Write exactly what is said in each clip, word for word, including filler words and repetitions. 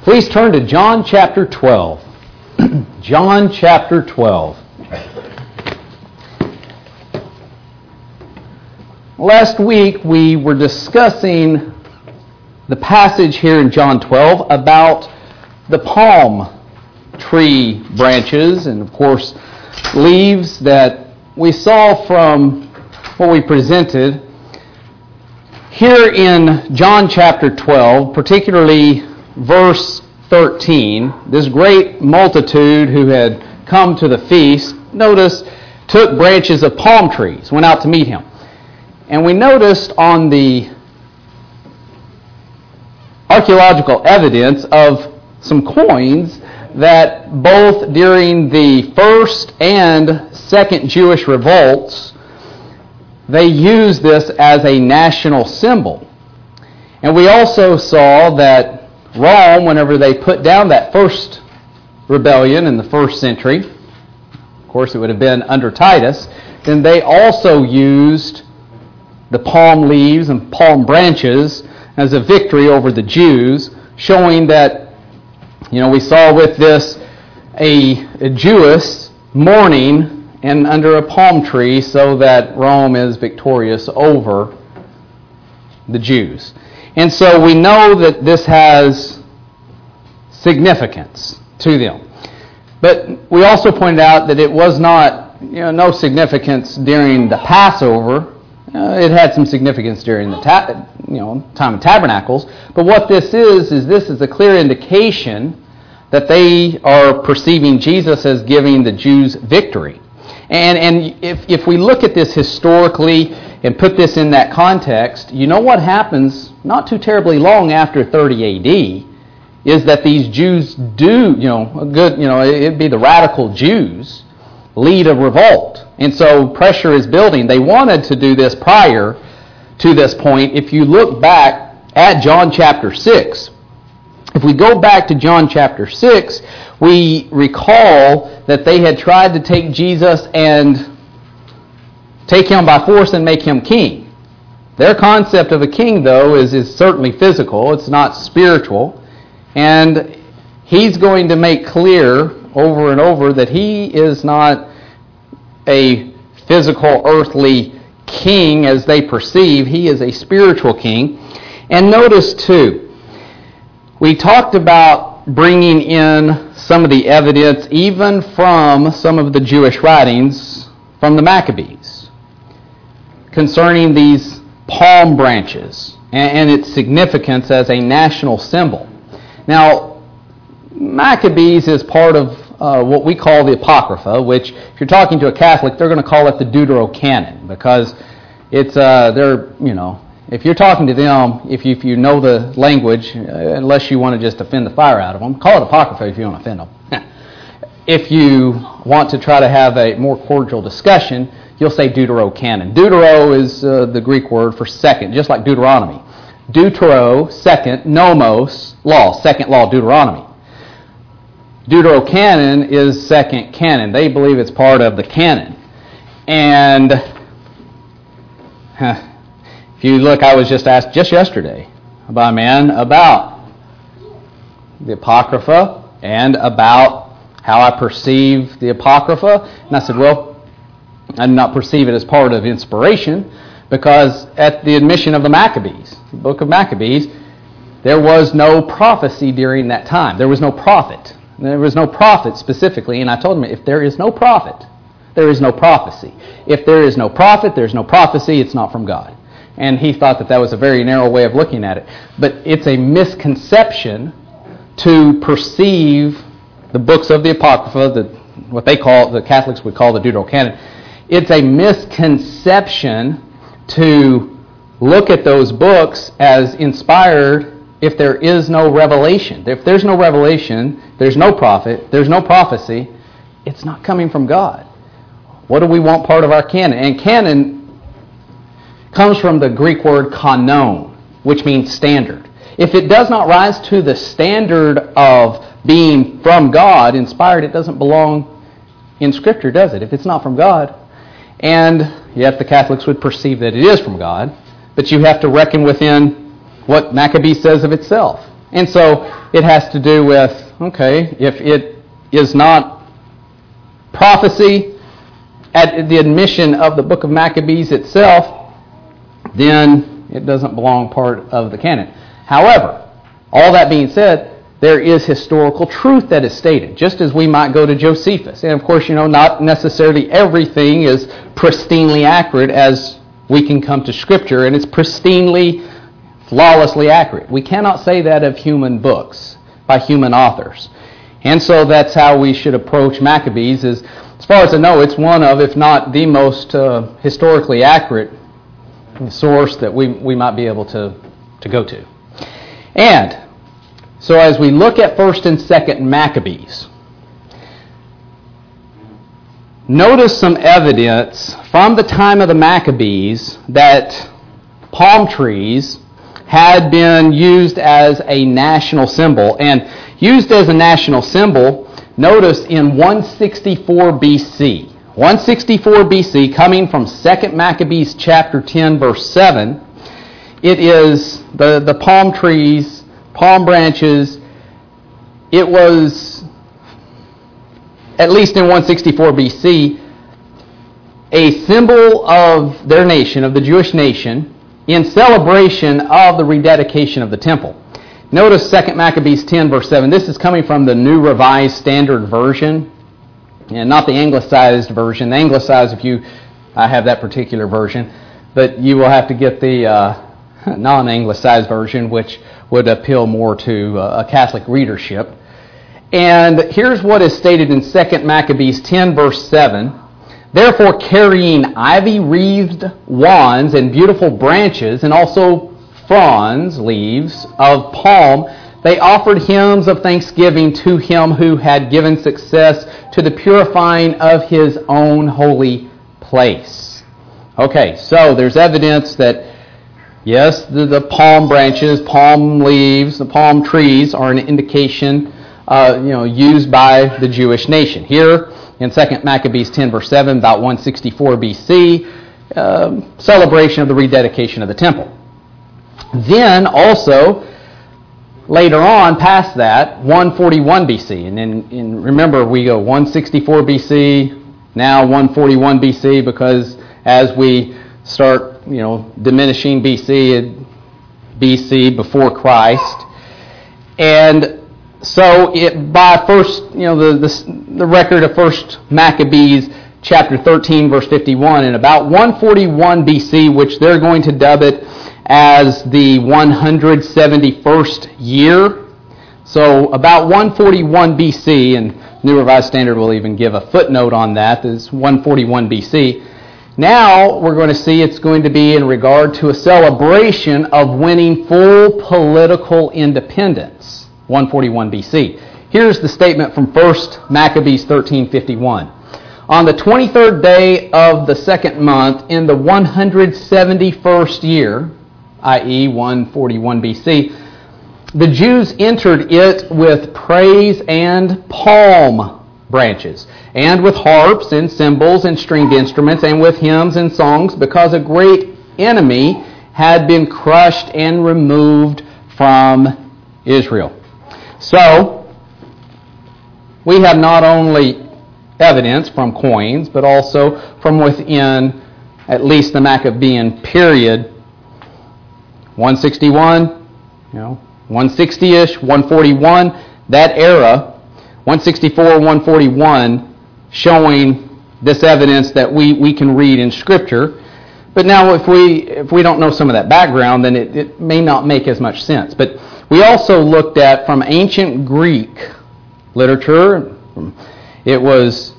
Please turn to John chapter twelve. John chapter twelve. Last week we were discussing the passage here in John twelve about the palm tree branches and, of course, leaves that we saw from what we presented. Here in John chapter twelve, particularly verse thirteen, this great multitude who had come to the feast, notice, took branches of palm trees, went out to meet him. And we noticed on the archaeological evidence of some coins that both during the first and second Jewish revolts, they used this as a national symbol. And we also saw that Rome, whenever they put down that first rebellion in the first century, of course it would have been under Titus, then they also used the palm leaves and palm branches as a victory over the Jews, showing that, you know, we saw with this a, a Jewess mourning and under a palm tree so that Rome is victorious over the Jews. And so we know that this has significance to them. But we also pointed out that it was not, you know, no significance during the Passover. Uh, it had some significance during the ta- you know, time of Tabernacles. But what this is, is this is a clear indication that they are perceiving Jesus as giving the Jews victory. And and if, if we look at this historically and put this in that context, you know what happens not too terribly long after thirty A D is that these Jews do, you know, a good, you know, it'd be the radical Jews lead a revolt. And so pressure is building. They wanted to do this prior to this point. If you look back at John chapter six, if we go back to John chapter six, we recall that they had tried to take Jesus and take him by force and make him king. Their concept of a king, though, is, is certainly physical. It's not spiritual. And he's going to make clear over and over that he is not a physical, earthly king as they perceive. He is a spiritual king. And notice, too, we talked about bringing in some of the evidence, even from some of the Jewish writings from the Maccabees, concerning these palm branches and its significance as a national symbol. Now, Maccabees is part of uh, what we call the Apocrypha, which, if you're talking to a Catholic, they're going to call it the Deuterocanon, because it's, uh, they're, you know, if you're talking to them, if you, if you know the language, uh, unless you want to just offend the fire out of them, call it Apocrypha if you want to offend them. If you want to try to have a more cordial discussion, you'll say Deuterocanon. Deutero is uh, the Greek word for second, just like Deuteronomy. Deutero, second, nomos, law, second law, Deuteronomy. Deuterocanon is second canon. They believe it's part of the canon. And huh, if you look, I was just asked just yesterday by a man about the Apocrypha and about how I perceive the Apocrypha. And I said, well, I do not perceive it as part of inspiration, because at the admission of the Maccabees, the book of Maccabees, there was no prophecy during that time. There was no prophet. There was no prophet specifically, and I told him, if there is no prophet, there is no prophecy. If there is no prophet, there's no prophecy, it's not from God. And he thought that that was a very narrow way of looking at it. But it's a misconception to perceive the books of the Apocrypha, the, what they call, the Catholics would call the Deuterocanon. It's a misconception to look at those books as inspired if there is no revelation. If there's no revelation, there's no prophet, there's no prophecy, it's not coming from God. What do we want part of our canon? And canon comes from the Greek word kanon, which means standard. If it does not rise to the standard of being from God, inspired, it doesn't belong in Scripture, does it? If it's not from God. And yet the Catholics would perceive that it is from God, but you have to reckon within what Maccabees says of itself. And so it has to do with, okay, if it is not prophecy at the admission of the book of Maccabees itself, then it doesn't belong part of the canon. However, all that being said, there is historical truth that is stated, just as we might go to Josephus. And of course, you know, not necessarily everything is pristinely accurate as we can come to Scripture, and it's pristinely, flawlessly accurate. We cannot say that of human books by human authors. And so that's how we should approach Maccabees. Is, as far as I know, it's one of, if not the most uh, historically accurate source that we, we might be able to, to go to. And so as we look at first and second Maccabees, notice some evidence from the time of the Maccabees that palm trees had been used as a national symbol. And used as a national symbol, notice in one sixty-four B C. one sixty-four B C, coming from second Maccabees chapter ten, verse seven, it is the, the palm trees, palm branches. It was, at least in one sixty-four B C, a symbol of their nation, of the Jewish nation, in celebration of the rededication of the temple. Notice second Maccabees ten, verse seven. This is coming from the New Revised Standard Version, and not the anglicized version. The anglicized, if you, I have that particular version, but you will have to get the uh, non-anglicized version, which would appeal more to uh, a Catholic readership. And here's what is stated in second Maccabees ten, verse seven. Therefore, carrying ivy-wreathed wands and beautiful branches, and also fronds, leaves, of palm, they offered hymns of thanksgiving to him who had given success to the purifying of his own holy place. Okay, so there's evidence that, yes, the, the palm branches, palm leaves, the palm trees are an indication, uh, you know, used by the Jewish nation. Here, in second Maccabees ten, verse seven, about one sixty-four B C, uh, celebration of the rededication of the temple. Then also, later on, past that, one forty-one B C. And then and remember, we go one sixty-four B C, now one forty-one B C, because as we start, you know, diminishing B C, B C before Christ. And so it, by first, you know, the, the, the record of first Maccabees, chapter thirteen, verse fifty-one, and about one forty-one B C, which they're going to dub it as the one hundred seventy-first year. So about one forty-one B C, and New Revised Standard will even give a footnote on that, is one forty-one B C. Now we're going to see it's going to be in regard to a celebration of winning full political independence, one forty-one B C. Here's the statement from first Maccabees thirteen fifty-one. On the twenty-third day of the second month, in the one hundred seventy-first year, that is one forty-one B C, the Jews entered it with praise and palm branches, and with harps and cymbals and stringed instruments, and with hymns and songs, because a great enemy had been crushed and removed from Israel. So, we have not only evidence from coins, but also from within at least the Maccabean period, one sixty-one, you know, one sixty-ish, one forty-one, that era, one sixty-four, one forty-one, showing this evidence that we, we can read in Scripture. But now if we if we don't know some of that background, then it, it may not make as much sense. But we also looked at from ancient Greek literature, it was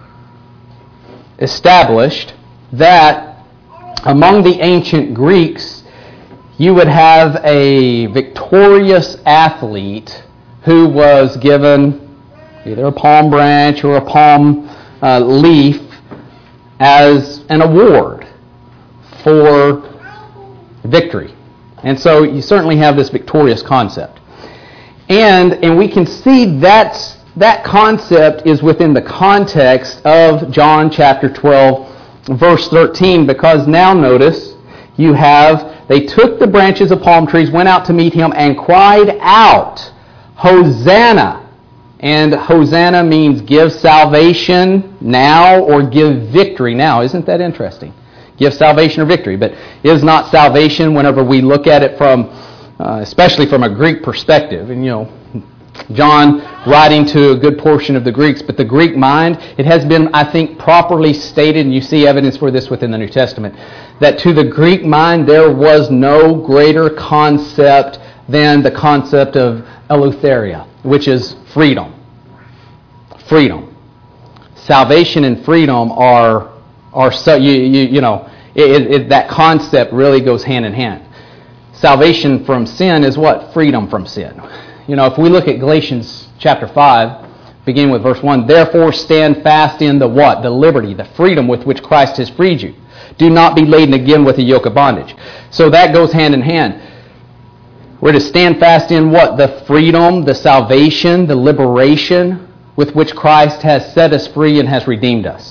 established that among the ancient Greeks, you would have a victorious athlete who was given either a palm branch or a palm uh, leaf as an award for victory. And so you certainly have this victorious concept. And and we can see that's, that concept is within the context of John chapter twelve, verse thirteen, because now notice you have they took the branches of palm trees, went out to meet him, and cried out, Hosanna! And Hosanna means give salvation now or give victory now. Isn't that interesting? Give salvation or victory. But is not salvation, whenever we look at it from, uh, especially from a Greek perspective, and you know, John writing to a good portion of the Greeks, but the Greek mind, it has been, I think, properly stated, and you see evidence for this within the New Testament, that to the Greek mind there was no greater concept than the concept of eleutheria, which is freedom. Freedom. Salvation and freedom are are so you you, you know it, it, that concept really goes hand in hand. Salvation from sin is what? Freedom from sin. You know, if we look at Galatians chapter five, beginning with verse one, therefore stand fast in the what? The liberty, the freedom with which Christ has freed you. Do not be laden again with a yoke of bondage. So that goes hand in hand. We're to stand fast in what? The freedom, the salvation, the liberation with which Christ has set us free and has redeemed us.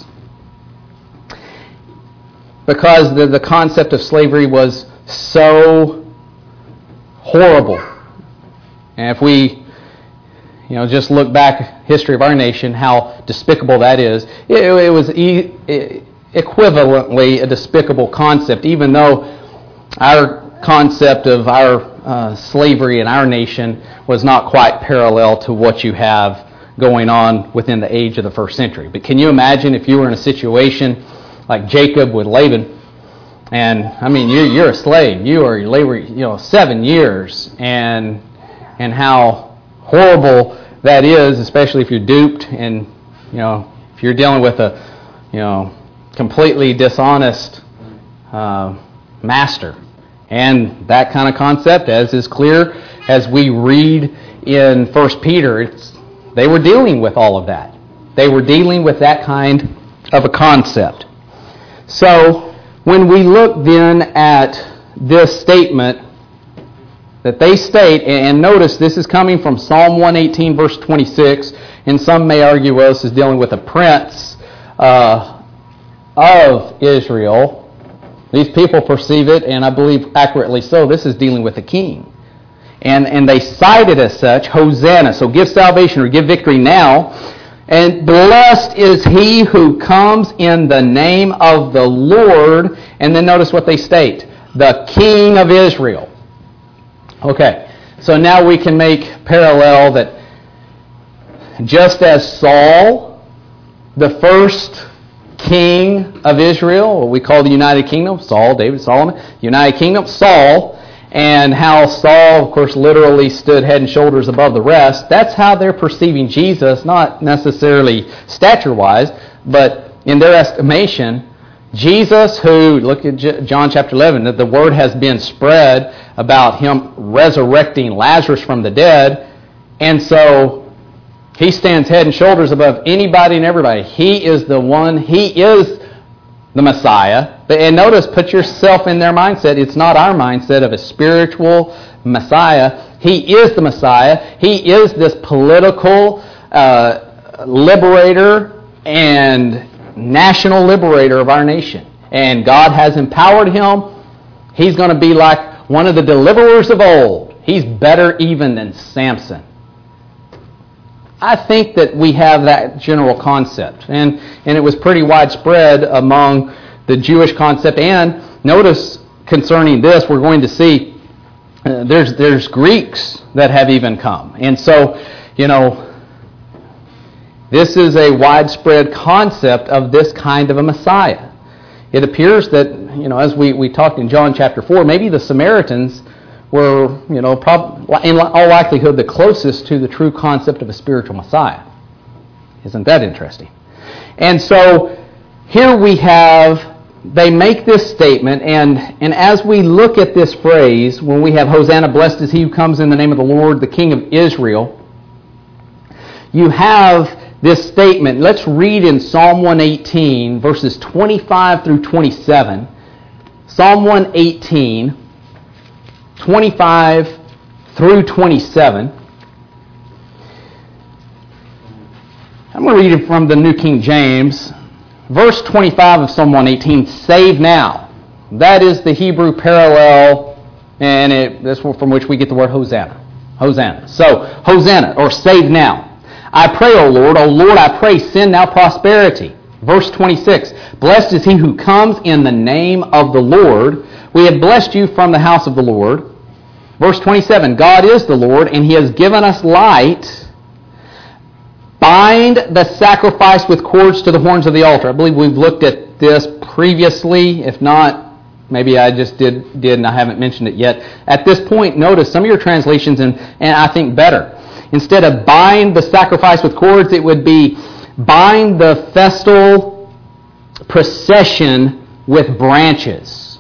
Because the, the concept of slavery was so horrible. And if we, you know, just look back history of our nation, how despicable that is, it, it was e- equivalently a despicable concept, even though our concept of our uh, slavery in our nation was not quite parallel to what you have going on within the age of the first century. But can you imagine if you were in a situation like Jacob with Laban, and I mean you're, you're a slave, you are labor, you know, seven years, and and how horrible that is, especially if you're duped, and you know if you're dealing with a you know completely dishonest uh, master, and that kind of concept, as is clear as we read in First Peter, it's they were dealing with all of that. They were dealing with that kind of a concept. So when we look then at this statement that they state, and notice this is coming from Psalm one eighteen, verse twenty-six, and some may argue, well, this is dealing with a prince uh, of Israel. These people perceive it, and I believe accurately so, this is dealing with a king. And and they cite it as such, Hosanna. So give salvation or give victory now. And blessed is he who comes in the name of the Lord. And then notice what they state. The King of Israel. Okay. So now we can make parallel that just as Saul, the first king of Israel, what we call the United Kingdom, Saul, David, Solomon, United Kingdom, Saul, and how Saul, of course, literally stood head and shoulders above the rest. That's how they're perceiving Jesus, not necessarily stature-wise, but in their estimation, Jesus, who, look at John chapter eleven, that the word has been spread about him resurrecting Lazarus from the dead, and so he stands head and shoulders above anybody and everybody. He is the one, he is the Messiah. And notice, put yourself in their mindset. It's not our mindset of a spiritual Messiah. He is the Messiah. He is this political uh, liberator and national liberator of our nation. And God has empowered him. He's going to be like one of the deliverers of old. He's better even than Samson. I think that we have that general concept, and, and it was pretty widespread among the Jewish concept. And notice concerning this, we're going to see uh, there's there's Greeks that have even come, and so you know this is a widespread concept of this kind of a Messiah. It appears that you know as we, we talked in John chapter four, maybe the Samaritans were, you know, prob- in all likelihood the closest to the true concept of a spiritual Messiah. Isn't that interesting? And so here we have, they make this statement, and, and as we look at this phrase, when we have Hosanna, blessed is he who comes in the name of the Lord, the King of Israel, you have this statement. Let's read in Psalm one eighteen, verses twenty-five through twenty-seven. Psalm one eighteen, twenty-five through twenty-seven. I'm going to read it from the New King James. Verse twenty-five of Psalm one eighteen, save now. That is the Hebrew parallel And it, that's from which we get the word Hosanna. Hosanna. So, Hosanna, or save now. I pray, O Lord, O Lord, I pray, send now prosperity. Verse twenty-six, blessed is he who comes in the name of the Lord. We have blessed you from the house of the Lord. Verse twenty-seven, God is the Lord, and he has given us light. Bind the sacrifice with cords to the horns of the altar. I believe we've looked at this previously. If not, maybe I just did, did and I haven't mentioned it yet. At this point, notice some of your translations, and, and I think better. Instead of bind the sacrifice with cords, it would be bind the festal procession with branches.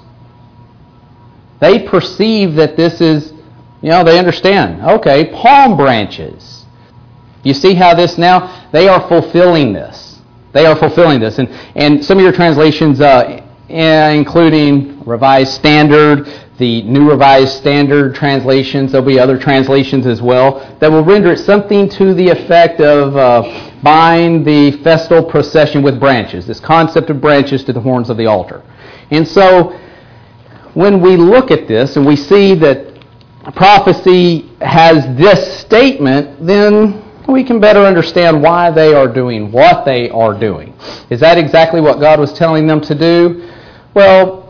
They perceive that this is, you know, they understand. Okay, palm branches. You see how this now, they are fulfilling this. They are fulfilling this. And, and some of your translations, uh, including Revised Standard, the New Revised Standard translations, there'll be other translations as well, that will render it something to the effect of uh, bind the festal procession with branches, this concept of branches to the horns of the altar. And so, when we look at this and we see that prophecy has this statement, then we can better understand why they are doing what they are doing. Is that exactly what God was telling them to do? Well,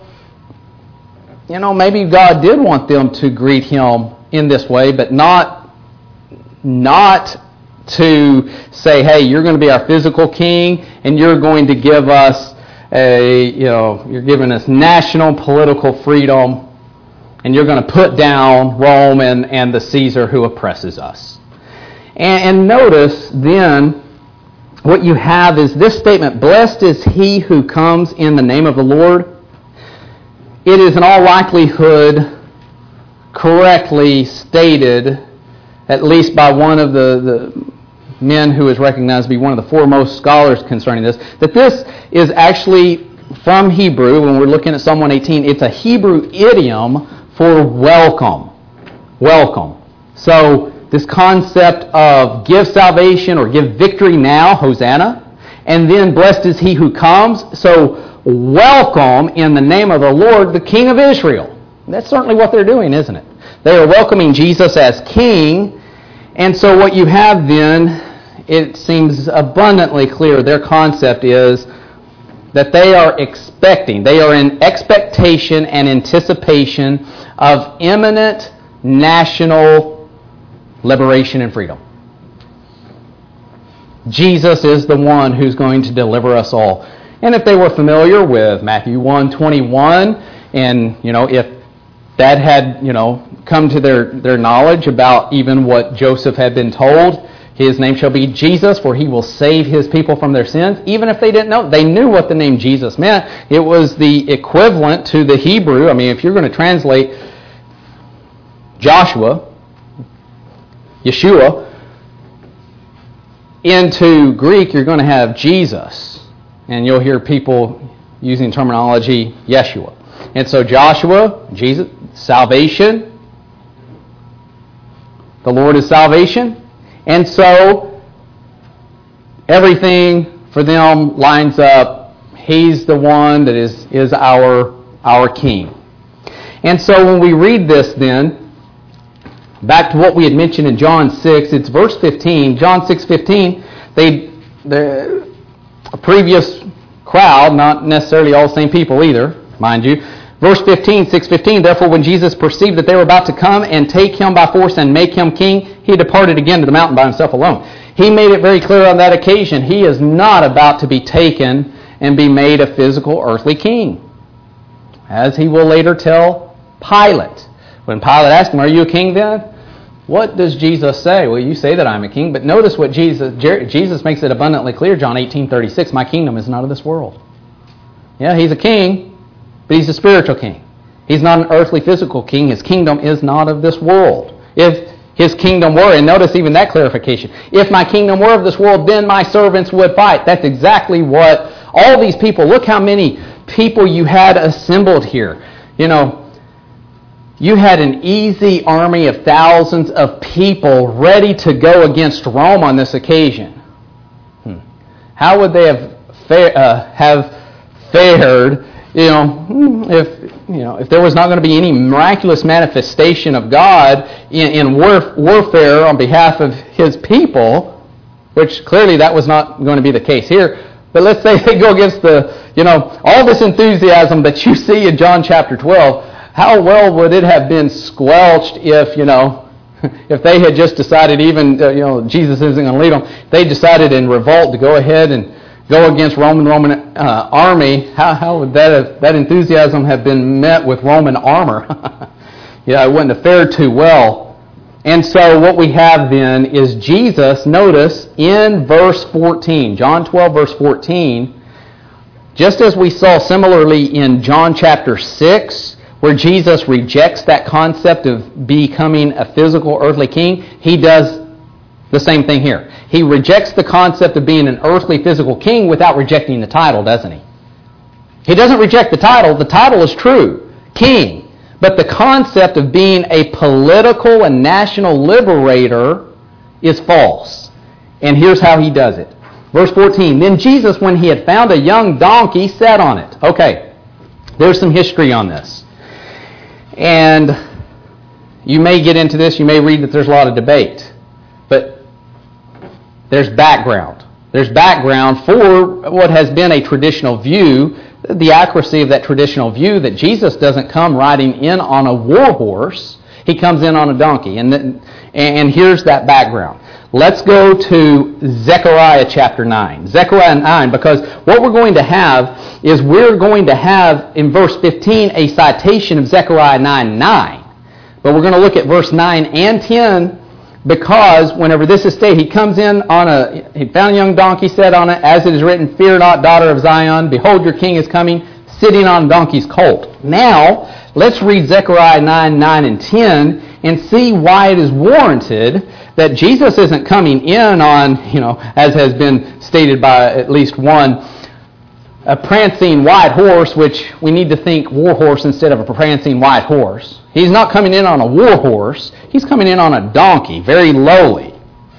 you know, maybe God did want them to greet Him in this way, but not, not to say, hey, you're going to be our physical king, and you're going to give us a, you know, you're giving us national political freedom, and you're going to put down Rome and, and the Caesar who oppresses us. And, and notice then, what you have is this statement, blessed is he who comes in the name of the Lord. It is in all likelihood correctly stated, at least by one of the, the men who is recognized to be one of the foremost scholars concerning this, that this is actually from Hebrew. When we're looking at Psalm one eighteen, it's a Hebrew idiom for welcome. Welcome. So this concept of give salvation or give victory now, Hosanna, and then blessed is he who comes. So welcome in the name of the Lord, the King of Israel. That's certainly what they're doing, isn't it? They are welcoming Jesus as King. And so what you have then, it seems abundantly clear, their concept is that they are expecting, they are in expectation and anticipation of imminent national liberation and freedom. Jesus is the one who's going to deliver us all. And if they were familiar with Matthew one twenty-one, and, you know, if that had, you know, come to their, their knowledge about even what Joseph had been told, his name shall be Jesus, for he will save his people from their sins. Even if they didn't know, they knew what the name Jesus meant. It was the equivalent to the Hebrew. I mean, if you're going to translate Joshua, Yeshua, into Greek, you're going to have Jesus. And you'll hear people using terminology Yeshua. And so Joshua, Jesus, salvation. The Lord is salvation. And so everything for them lines up. He's the one that is, is our, our King. And so when we read this then, back to what we had mentioned in John six, it's verse fifteen. John six fifteen, they... the a previous crowd, not necessarily all the same people either, mind you. Verse fifteen, six fifteen, therefore when Jesus perceived that they were about to come and take him by force and make him king, he departed again to the mountain by himself alone. He made it very clear on that occasion, he is not about to be taken and be made a physical earthly king. As he will later tell Pilate. When Pilate asked him, are you a king then? What does Jesus say? Well, you say that I'm a king, but notice what Jesus, Jesus makes it abundantly clear, John eighteen thirty-six, my kingdom is not of this world. Yeah, he's a king, but he's a spiritual king. He's not an earthly physical king. His kingdom is not of this world. If his kingdom were, and notice even that clarification, if my kingdom were of this world, then my servants would fight. That's exactly what all these people, look how many people you had assembled here. You know, you had an easy army of thousands of people ready to go against Rome on this occasion. Hmm. How would they have, fa- uh, have fared, you know, if you know, if there was not going to be any miraculous manifestation of God in, in war, warfare on behalf of His people, which clearly that was not going to be the case here, but let's say they go against the, you know, all this enthusiasm that you see in John chapter twelve, how well would it have been squelched if, you know, if they had just decided even, uh, you know, Jesus isn't going to lead them, they decided in revolt to go ahead and go against Roman Roman uh, army, how, how would that have, that enthusiasm have been met with Roman armor? Yeah, it wouldn't have fared too well. And so what we have then is Jesus, notice, in verse fourteen, John twelve, verse fourteen, just as we saw similarly in John chapter six, where Jesus rejects that concept of becoming a physical earthly king, He does the same thing here. He rejects the concept of being an earthly physical king without rejecting the title, doesn't he? He doesn't reject the title. The title is true, king. But the concept of being a political and national liberator is false. And here's how He does it. Verse fourteen, then Jesus, when He had found a young donkey, sat on it. Okay, there's some history on this. And you may get into this, you may read that there's a lot of debate. But there's background. There's background for what has been a traditional view, the accuracy of that traditional view that Jesus doesn't come riding in on a war horse. He comes in on a donkey. And, then, and here's that background. Let's go to Zechariah chapter nine. Zechariah nine, because what we're going to have is we're going to have in verse fifteen a citation of Zechariah nine nine. But we're going to look at verse nine and ten, because whenever this is stated, He comes in on a, He found a young donkey, sat on it, as it is written, fear not, daughter of Zion, behold your king is coming, sitting on a donkey's colt. Now, let's read Zechariah nine, nine and ten and see why it is warranted that Jesus isn't coming in on, you know, as has been stated by at least one, a prancing white horse, which we need to think war horse instead of a prancing white horse. He's not coming in on a war horse. He's coming in on a donkey, very lowly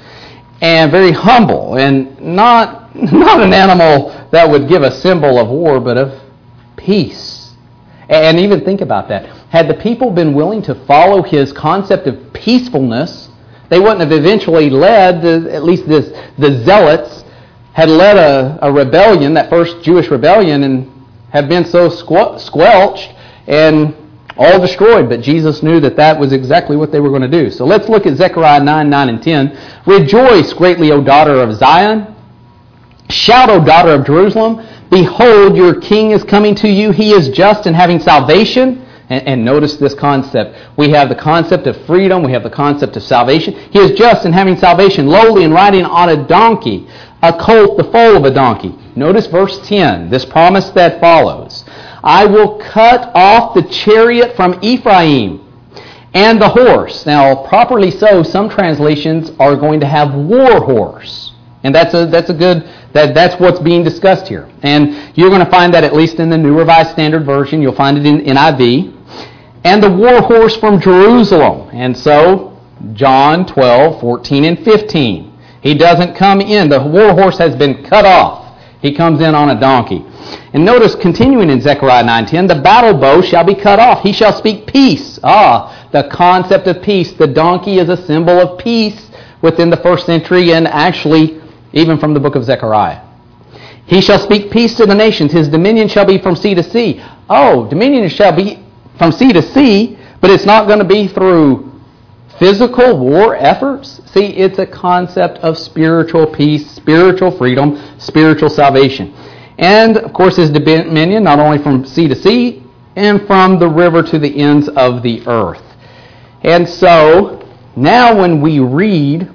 and very humble, and not, not an animal that would give a symbol of war, but of peace. And even think about that. Had the people been willing to follow His concept of peacefulness, they wouldn't have eventually led, the, at least this, the zealots, had led a, a rebellion, that first Jewish rebellion, and had been so squel- squelched and all destroyed. But Jesus knew that that was exactly what they were going to do. So let's look at Zechariah nine, nine and ten. Rejoice greatly, O daughter of Zion. Shout, O daughter of Jerusalem. Behold, your king is coming to you. He is just and having salvation. And, and notice this concept. We have the concept of freedom. We have the concept of salvation. He is just and having salvation, lowly and riding on a donkey, a colt, the foal of a donkey. Notice verse ten, this promise that follows. I will cut off the chariot from Ephraim and the horse. Now, properly so, some translations are going to have war horse. And that's a that's a good, that, that's what's being discussed here. And you're going to find that at least in the New Revised Standard Version. You'll find it in N I V. And the war horse from Jerusalem. And so, John twelve, fourteen, and fifteen. He doesn't come in. The war horse has been cut off. He comes in on a donkey. And notice, continuing in Zechariah nine ten, the battle bow shall be cut off. He shall speak peace. Ah, the concept of peace. The donkey is a symbol of peace within the first century, and actually even from the book of Zechariah. He shall speak peace to the nations. His dominion shall be from sea to sea. Oh, dominion shall be from sea to sea, but it's not going to be through physical war efforts. See, it's a concept of spiritual peace, spiritual freedom, spiritual salvation. And, of course, His dominion not only from sea to sea, and from the river to the ends of the earth. And so, now when we read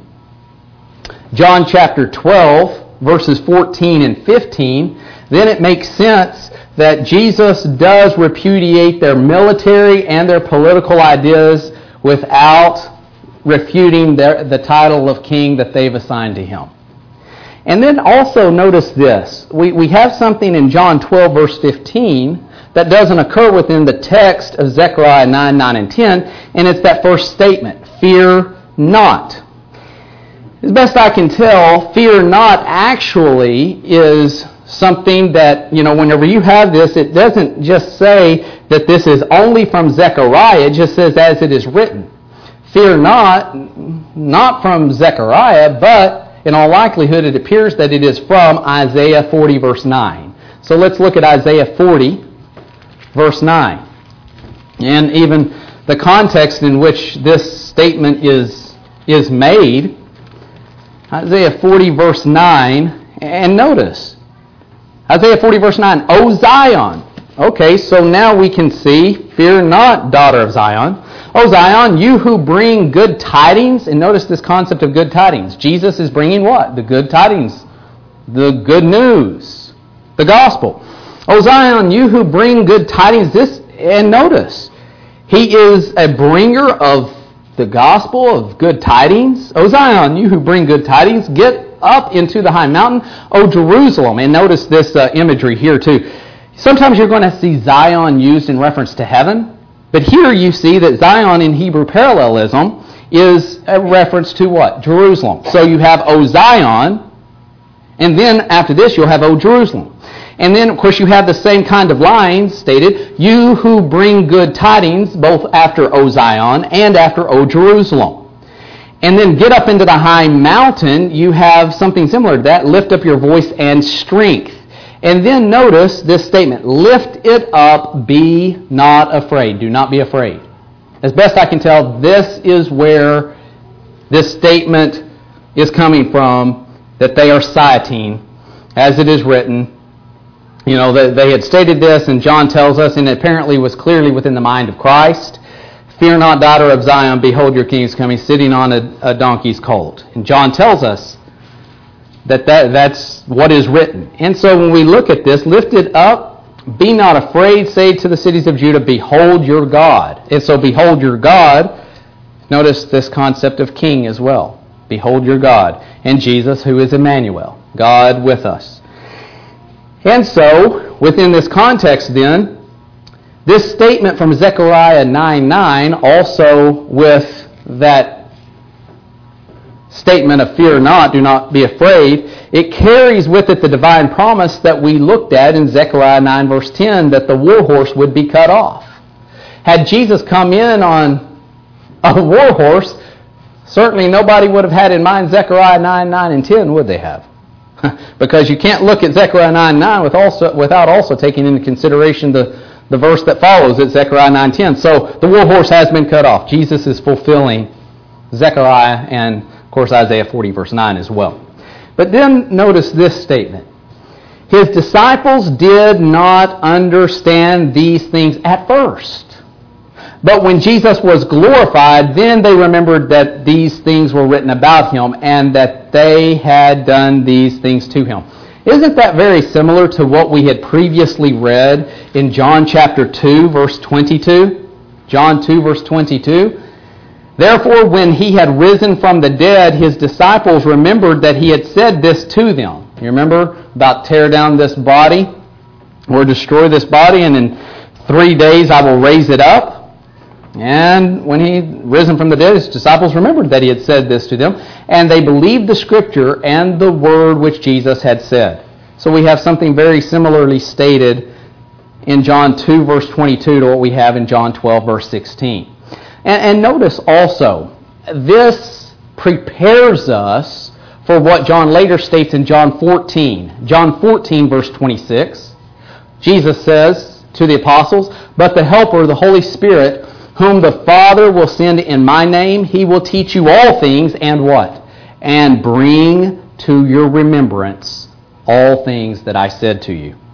John chapter twelve, verses fourteen and fifteen, then it makes sense that Jesus does repudiate their military and their political ideas without refuting their, the title of king that they've assigned to Him. And then also notice this. We, we have something in John twelve, verse fifteen, that doesn't occur within the text of Zechariah nine, nine, and ten, and it's that first statement, fear not. As best I can tell, fear not actually is something that, you know, whenever you have this, it doesn't just say that this is only from Zechariah. It just says, as it is written. Fear not, not from Zechariah, but in all likelihood it appears that it is from Isaiah forty, verse nine. So let's look at Isaiah forty, verse nine. And even the context in which this statement is, is made. Isaiah forty, verse nine. And notice, Isaiah forty, verse nine, O Zion. Okay, so now we can see, fear not, daughter of Zion. O Zion, you who bring good tidings. And notice this concept of good tidings. Jesus is bringing what? The good tidings. The good news. The gospel. O Zion, you who bring good tidings. This, and notice, he is a bringer of the gospel, of good tidings. O Zion, you who bring good tidings, get up into the high mountain, O Jerusalem. And notice this uh, imagery here too. Sometimes you're going to see Zion used in reference to heaven. But here you see that Zion in Hebrew parallelism is a reference to what? Jerusalem. So you have O Zion, and then after this you'll have O Jerusalem. And then, of course, you have the same kind of lines stated, you who bring good tidings, both after O Zion and after O Jerusalem. And then get up into the high mountain, you have something similar to that, lift up your voice and strength. And then notice this statement, lift it up, be not afraid. Do not be afraid. As best I can tell, this is where this statement is coming from, that they are citing, as it is written. You know, they, they had stated this, and John tells us, and it apparently was clearly within the mind of Christ, fear not, daughter of Zion, behold your king is coming, sitting on a, a donkey's colt. And John tells us that, that that's what is written. And so when we look at this, lift it up, be not afraid, say to the cities of Judah, behold your God. And so behold your God, notice this concept of king as well. Behold your God. And Jesus, who is Emmanuel, God with us. And so, within this context then, this statement from Zechariah nine nine, also with that statement of fear not, do not be afraid, it carries with it the divine promise that we looked at in Zechariah nine verse ten, that the war horse would be cut off. Had Jesus come in on a war horse, certainly nobody would have had in mind Zechariah nine nine and ten, would they have? Because you can't look at Zechariah nine nine with also, without also taking into consideration the, the verse that follows it, Zechariah nine ten. So the war horse has been cut off. Jesus is fulfilling Zechariah and, of course, Isaiah forty verse nine as well. But then notice this statement. His disciples did not understand these things at first. But when Jesus was glorified, then they remembered that these things were written about him and that they had done these things to him. Isn't that very similar to what we had previously read in John chapter two, verse twenty-two? John two, verse twenty-two. Therefore, when he had risen from the dead, his disciples remembered that he had said this to them. You remember about tear down this body or destroy this body, and in three days I will raise it up. And when he risen from the dead, his disciples remembered that he had said this to them, and they believed the Scripture and the word which Jesus had said. So we have something very similarly stated in John two, verse twenty-two to what we have in John twelve, verse sixteen. And, and notice also, this prepares us for what John later states in John fourteen. John fourteen, verse twenty-six. Jesus says to the apostles, but the Helper, the Holy Spirit, whom the Father will send in my name, he will teach you all things, and what? And bring to your remembrance all things that I said to you.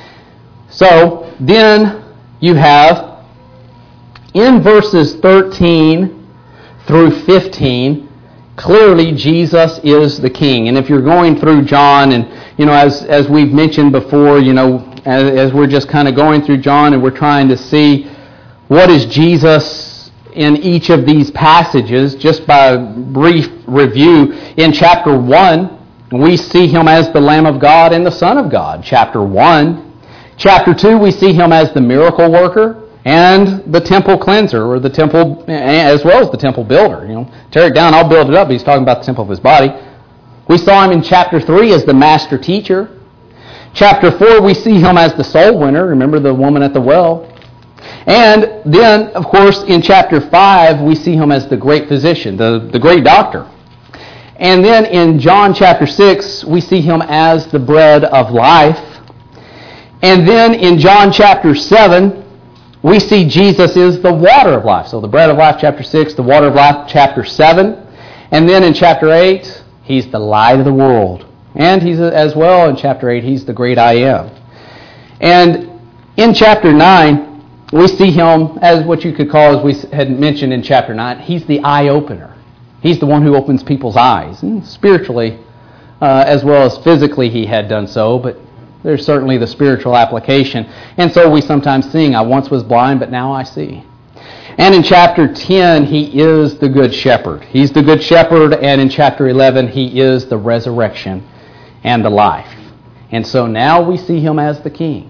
So, then you have, in verses thirteen through fifteen, clearly Jesus is the King. And if you're going through John, and, you know, as, as we've mentioned before, you know, as, as we're just kind of going through John and we're trying to see what is Jesus in each of these passages, just by a brief review, in chapter one, we see him as the Lamb of God and the Son of God, chapter one. Chapter two, we see him as the miracle worker and the temple cleanser, or the temple, as well as the temple builder. You know, tear it down, I'll build it up. He's talking about the temple of his body. We saw him in chapter three as the master teacher. Chapter four, we see him as the soul winner. Remember the woman at the well? And then, of course, in chapter five, we see him as the great physician, the, the great doctor. And then in John chapter six, we see him as the bread of life. And then in John chapter seven, we see Jesus is the water of life. So the bread of life, chapter six, the water of life, chapter seven. And then in chapter eight, he's the light of the world. And he's as well in chapter eight, he's the great I am. And in chapter nine, we see him as what you could call, as we had mentioned in chapter nine, he's the eye-opener. He's the one who opens people's eyes. And spiritually, uh, as well as physically, he had done so, but there's certainly the spiritual application. And so we sometimes sing, I once was blind, but now I see. And in chapter ten, he is the good shepherd. He's the good shepherd, and in chapter eleven, he is the resurrection and the life. And so now we see him as the king.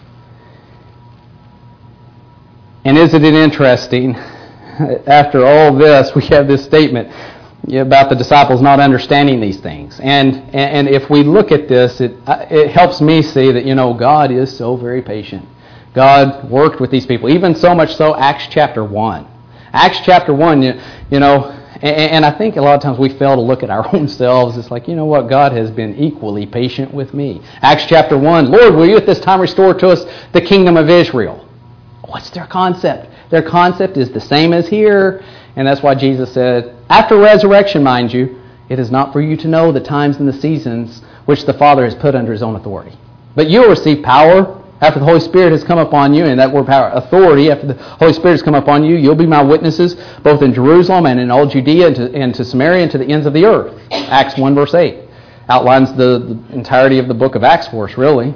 And isn't it interesting, after all this, we have this statement about the disciples not understanding these things. And and if we look at this, it it helps me see that, you know, God is so very patient. God worked with these people, even so much so, Acts chapter one. Acts chapter one, you, you know, and, and I think a lot of times we fail to look at our own selves. It's like, you know what, God has been equally patient with me. Acts chapter one, Lord, will you at this time restore to us the kingdom of Israel? What's their concept? Their concept is the same as here, and that's why Jesus said, after resurrection, mind you, it is not for you to know the times and the seasons which the Father has put under his own authority. But you'll receive power after the Holy Spirit has come upon you, and that word power, authority, after the Holy Spirit has come upon you, you'll be my witnesses both in Jerusalem and in all Judea and to, and to Samaria and to the ends of the earth. Acts one verse eight outlines the, the entirety of the book of Acts for us, really.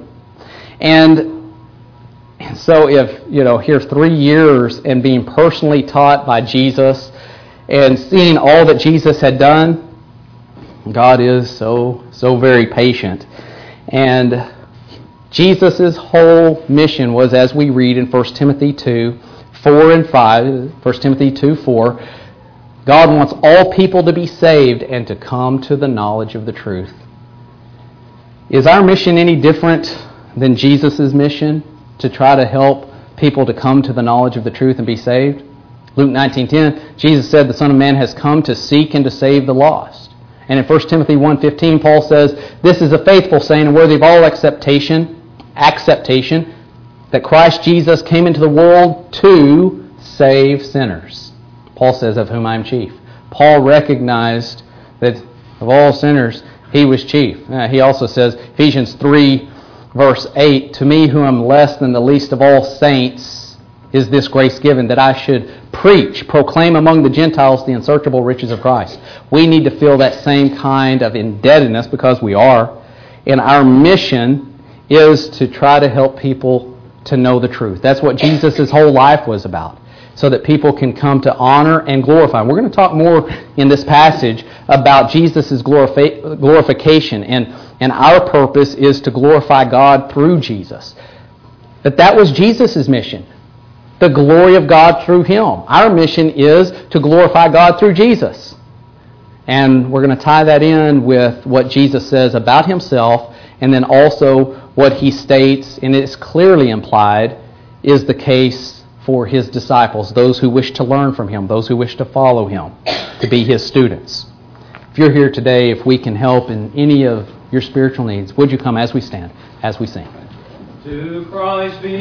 And so if, you know, here three years and being personally taught by Jesus and seeing all that Jesus had done, God is so, so very patient. And Jesus' whole mission was, as we read in First Timothy two, four and five, First Timothy two, four, God wants all people to be saved and to come to the knowledge of the truth. Is our mission any different than Jesus' mission to try to help people to come to the knowledge of the truth and be saved? Luke nineteen ten, Jesus said the Son of Man has come to seek and to save the lost. And in First Timothy one fifteen, Paul says, this is a faithful saying and worthy of all acceptation, acceptation, that Christ Jesus came into the world to save sinners. Paul says, of whom I am chief. Paul recognized that of all sinners, he was chief. Uh, he also says, Ephesians three, verse eight, to me who am less than the least of all saints is this grace given, that I should preach, proclaim among the Gentiles the unsearchable riches of Christ. We need to feel that same kind of indebtedness, because we are. And our mission is to try to help people to know the truth. That's what Jesus' whole life was about, so that people can come to honor and glorify. We're going to talk more in this passage about Jesus' glorifi- glorification, and, and our purpose is to glorify God through Jesus. But that was Jesus' mission, the glory of God through Him. Our mission is to glorify God through Jesus. And we're going to tie that in with what Jesus says about Himself, and then also what He states, and it's clearly implied, is the case for His disciples, those who wish to learn from Him, those who wish to follow Him, to be His students. If you're here today, if we can help in any of your spiritual needs, would you come as we stand, as we sing? To Christ be